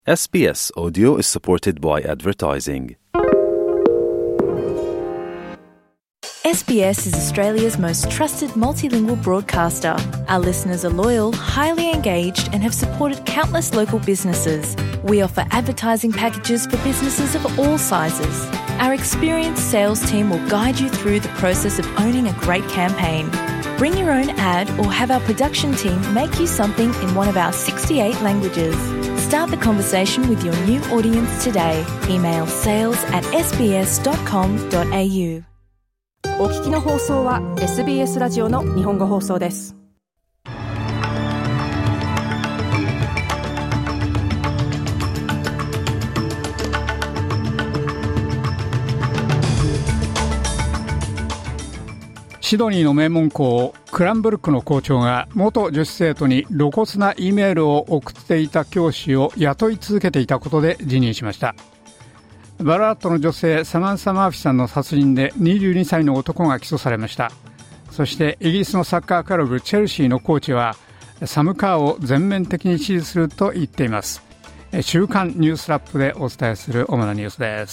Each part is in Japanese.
SBS Audio is supported by advertising. SBS is Australia's most trusted multilingual broadcaster. Our listeners are loyal, highly engaged, and have supported countless local businesses. We offer advertising packages for businesses of all sizes. Our experienced sales team will guide you through the process of owning a great campaign. Bring your own ad or have our production team make you something in one of our 68 languages. Start the conversation with your new audience today. Email sales@sbs.com.au。 お聞きの放送は SBS ラジオの日本語放送です。 シドニーの名門校クランブルックの校長が元女子生徒に露骨な E メールを送っていた教師を雇い続けていたことで辞任しました。バララットの女性サマンサ・マーフィさんの殺人で22歳の男が起訴されました。そしてイギリスのサッカークラブチェルシーのコーチはサム・カーを全面的に支持すると言っています。週刊ニュースラップでお伝えする主なニュースです。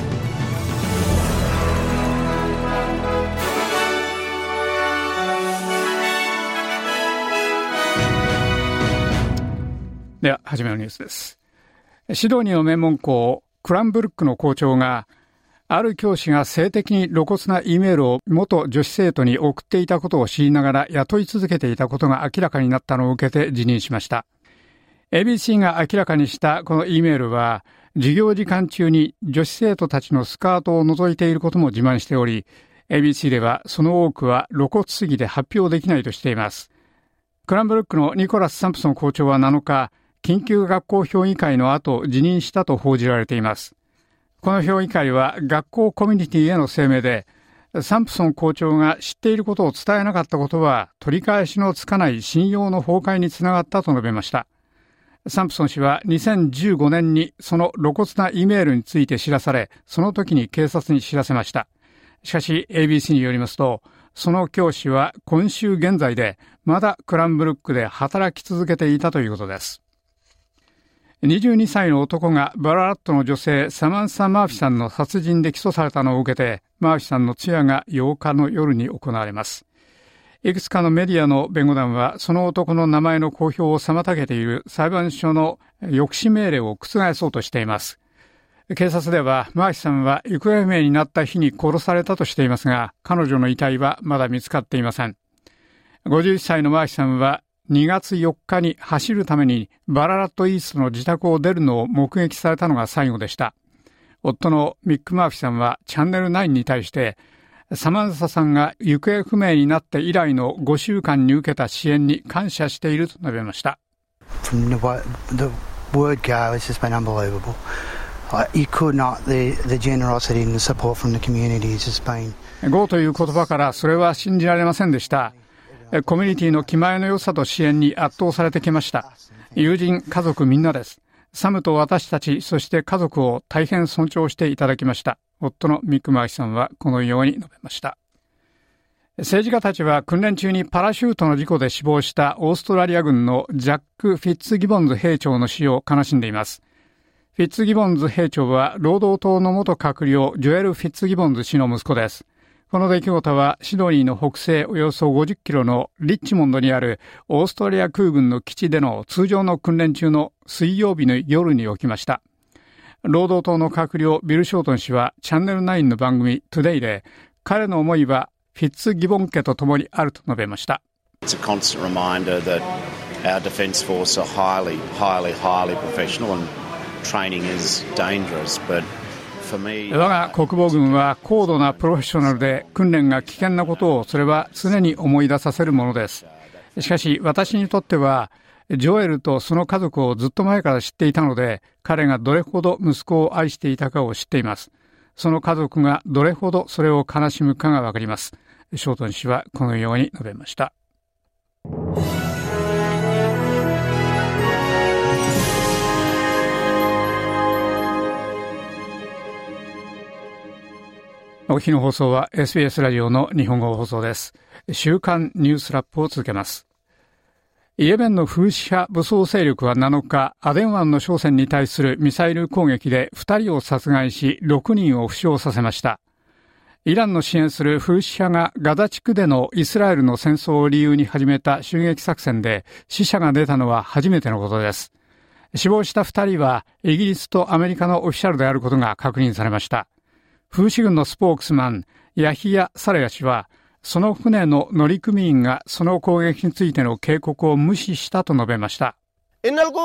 では初めのニュースです。シドニーの名門校クランブルックの校長がある教師が性的に露骨な E メールを元女子生徒に送っていたことを知りながら雇い続けていたことが明らかになったのを受けて辞任しました。 ABC が明らかにしたこの E メールは授業時間中に女子生徒たちのスカートを覗いていることも自慢しており、 ABC ではその多くは露骨すぎて発表できないとしています。クランブルックのニコラス・サンプソン校長は7日緊急学校評議会の後辞任したと報じられています。この評議会は学校コミュニティへの声明で、サンプソン校長が知っていることを伝えなかったことは取り返しのつかない信用の崩壊につながったと述べました。サンプソン氏は2015年にその露骨な E メールについて知らされ、その時に警察に知らせました。しかし ABC によりますと、その教師は今週現在でまだクランブルックで働き続けていたということです。22歳の男がバララットの女性サマンサ・マーフィさんの殺人で起訴されたのを受けて、マーフィさんの通夜が8日の夜に行われます。いくつかのメディアの弁護団はその男の名前の公表を妨げている裁判所の抑止命令を覆そうとしています。警察ではマーフィさんは行方不明になった日に殺されたとしていますが、彼女の遺体はまだ見つかっていません。51歳のマーフィさんは2月4日に走るためにバララットイーストの自宅を出るのを目撃されたのが最後でした。夫のミック・マーフィさんはチャンネル9に対して、サマンサさんが行方不明になって以来の5週間に受けた支援に感謝していると述べました。 From the word go, it's just been unbelievable. You could not, the generosity and the support from the community has just been... Go という言葉からそれは信じられませんでした。コミュニティの気前の良さと支援に圧倒されてきました。友人、家族みんなです。サムと私たち、そして家族を大変尊重していただきました。夫のミック・マーフィさんはこのように述べました。政治家たちは訓練中にパラシュートの事故で死亡したオーストラリア軍のジャック・フィッツギボンズ兵長の死を悲しんでいます。フィッツギボンズ兵長は労働党の元閣僚ジョエル・フィッツギボンズ氏の息子です。この出来事はシドニーの北西およそ50キロのリッチモンドにあるオーストラリア空軍の基地での通常の訓練中の水曜日の夜に起きました。労働党の閣僚ビル・ショートン氏はチャンネル9の番組トゥデイで、彼の思いはフィッツギボン家と共にあると述べました。 It's a constant reminder that our defence force are highly professional and training is dangerous, but我が国防軍は高度なプロフェッショナルで訓練が危険なことをそれは常に思い出させるものです。しかし私にとってはジョエルとその家族をずっと前から知っていたので、彼がどれほど息子を愛していたかを知っています。その家族がどれほどそれを悲しむかがわかります。ショートン氏はこのように述べました。お日の放送は SBS ラジオの日本語放送です。週刊ニュースラップを続けます。 イエメンのフーシ派武装勢力は7日、アデン湾の商船に対するミサイル攻撃で2人を殺害し、6人を負傷させました。イランの支援するフーシ派がガザ地区でのイスラエルの戦争を理由に始めた襲撃作戦で死者が出たのは初めてのことです。死亡した2人はイギリスとアメリカのオフィシャルであることが確認されました。フーシ軍のスポークスマン、ヤヒヤ・サレヤ氏は、その船の乗組員がその攻撃についての警告を無視したと述べました。 The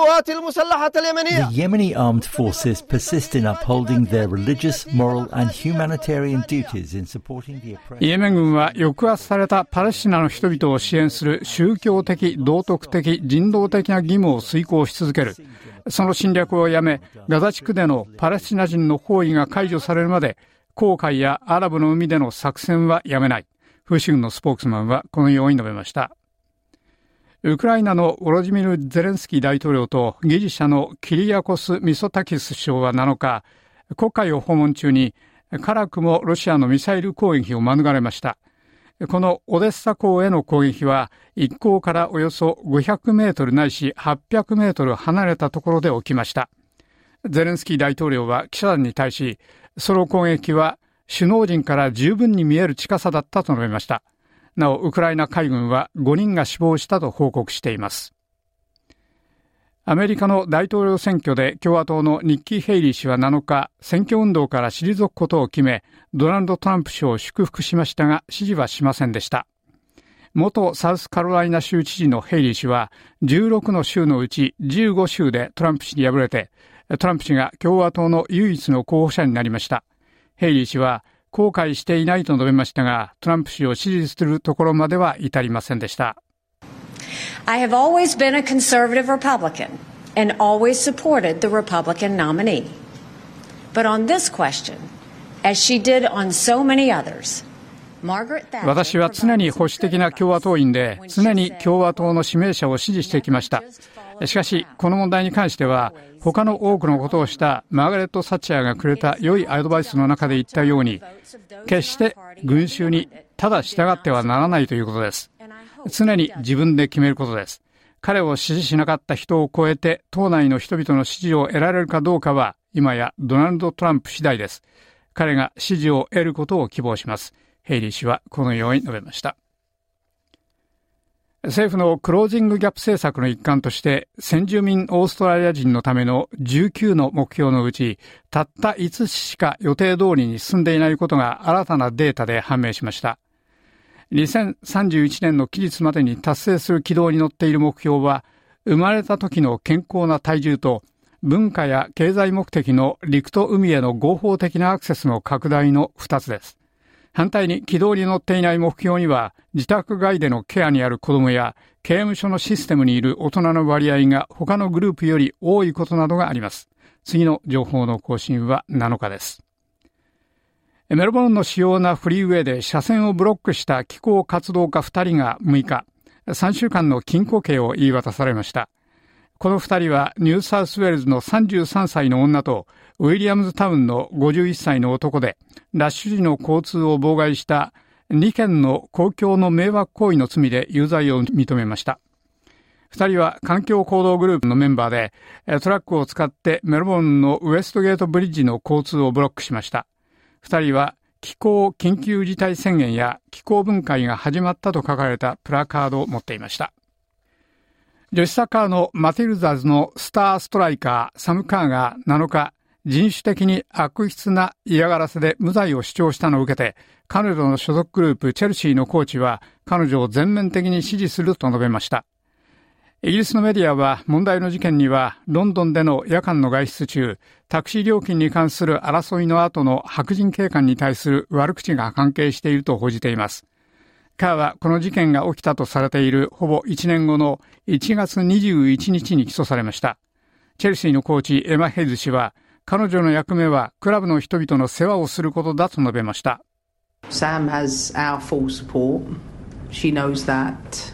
Yemeni armed forces persist in upholding their religious, moral and humanitarian duties in supporting the oppressed. イエメン軍は抑圧されたパレスチナの人々を支援する宗教的、道徳的、人道的な義務を遂行し続ける。その侵略をやめ、ガザ地区でのパレスチナ人の包囲が解除されるまで、紅海やアラブの海での作戦はやめない。フーシ軍のスポークスマンはこのように述べました。ウクライナのウォロジミル・ゼレンスキー大統領とギリシャのキリアコス・ミソタキス首相は7日、黒海を訪問中に辛くもロシアのミサイル攻撃を免れました。このオデッサ港への攻撃は一港からおよそ500メートルないし800メートル離れたところで起きました。ゼレンスキー大統領は記者団に対し、その攻撃は首脳陣から十分に見える近さだったと述べました。なお、ウクライナ海軍は5人が死亡したと報告しています。アメリカの大統領選挙で共和党のニッキー・ヘイリー氏は7日、選挙運動から退くことを決め、ドナルド・トランプ氏を祝福しましたが、支持はしませんでした。元サウスカロライナ州知事のヘイリー氏は、16の州のうち15州でトランプ氏に敗れて、トランプ氏が共和党の唯一の候補者になりました。ヘイリー氏は、後悔していないと述べましたが、トランプ氏を支持するところまでは至りませんでした。 I have always been a conservative Republican and always supported the Republican nominee. But on this question, as she did on so many others, 私は常に保守的な共和党員で、常に共和党の指名者を支持してきました。しかし、この問題に関しては、他の多くのことをしたマーガレット・サッチャーがくれた良いアドバイスの中で言ったように、決して群衆にただ従ってはならないということです。常に自分で決めることです。彼を支持しなかった人を超えて、党内の人々の支持を得られるかどうかは、今やドナルド・トランプ次第です。彼が支持を得ることを希望します。ヘイリー氏はこのように述べました。政府のクロージングギャップ政策の一環として、先住民オーストラリア人のための19の目標のうち、たった5つしか予定通りに進んでいないことが新たなデータで判明しました。2031年の期日までに達成する軌道に乗っている目標は、生まれた時の健康な体重と、文化や経済目的の陸と海への合法的なアクセスの拡大の2つです。反対に軌道に乗っていない目標には、自宅外でのケアにある子どもや刑務所のシステムにいる大人の割合が他のグループより多いことなどがあります。次の情報の更新は7日です。メルボルンの主要なフリーウェイで車線をブロックした気候活動家2人が6日、3週間の禁錮刑を言い渡されました。この2人はニューサウスウェールズの33歳の女とウィリアムズタウンの51歳の男で、ラッシュ時の交通を妨害した2件の公共の迷惑行為の罪で有罪を認めました。2人は環境行動グループのメンバーで、トラックを使ってメルボルンのウエストゲートブリッジの交通をブロックしました。2人は気候緊急事態宣言や気候分解が始まったと書かれたプラカードを持っていました。女子サッカーのマティルダーズのスターストライカーサム・カーが7日、人種的に悪質な嫌がらせで無罪を主張したのを受けて、彼女の所属グループチェルシーのコーチは彼女を全面的に支持すると述べました。イギリスのメディアは問題の事件にはロンドンでの夜間の外出中、タクシー料金に関する争いの後の白人警官に対する悪口が関係していると報じています。カーはこの事件が起きたとされているほぼ1年後の1月21日に起訴されました。チェルシーのコーチエマ・ヘイズ氏は、彼女の役目はクラブの人々の世話をすることだと述べました。 Sam has our full support. She knows that.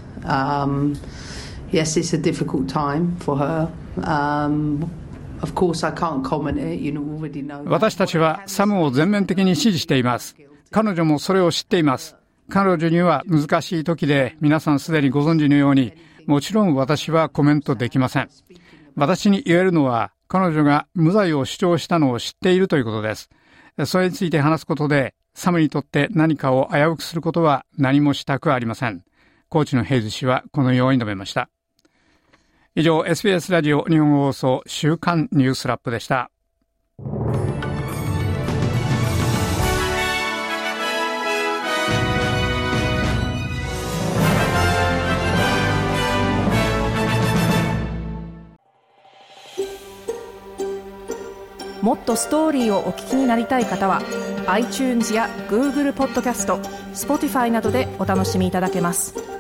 Yes, it's a difficult time for her. Of course, I can't comment it. You already know. 私たちはサムを全面的に支持しています。彼女もそれを知っています。彼女には難しい時で、皆さんすでにご存知のようにもちろん私はコメントできません。私に言えるのは、彼女が無罪を主張したのを知っているということです。それについて話すことで、サムにとって何かを危うくすることは何もしたくありません。コーチのヘイズ氏はこのように述べました。以上、SBS ラジオ日本語放送週刊ニュースラップでした。 もっとストーリーをお聞きになりたい方は iTunes や Google ポッドキャスト、Spotify などでお楽しみいただけます。